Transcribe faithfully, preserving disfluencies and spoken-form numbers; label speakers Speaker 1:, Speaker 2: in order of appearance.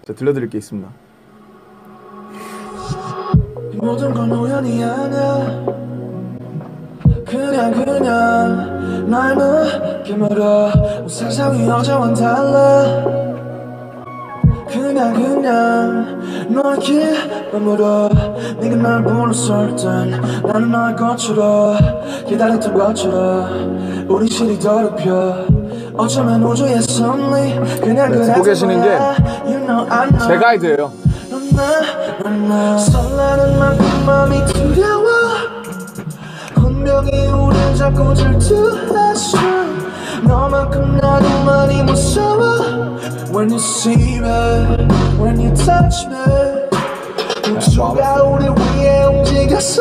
Speaker 1: 자, 들려드릴 게 있습니다.
Speaker 2: 모든 건 우연이 아니야. 그냥 그냥 날 느낌으로 세상이 어제와는 달라. 그냥 그냥 너의 기쁨으로 네가 날 불렀을 땐 나는 너의 것으로 기다렸던 것처럼 우리 실이 더럽혀. 어쩌면 우주의 섭리 그냥 그래.
Speaker 1: 듣고 계시는 게
Speaker 2: you know, I know.
Speaker 1: 제 가이드예요.
Speaker 2: 설레는 만큼 마음이 두려워. 운명이 우릴 자꾸 질투했어. 너만큼 나도 많이 무서워. When you see me, when you touch me, 우주가 우리 위에 움직였어.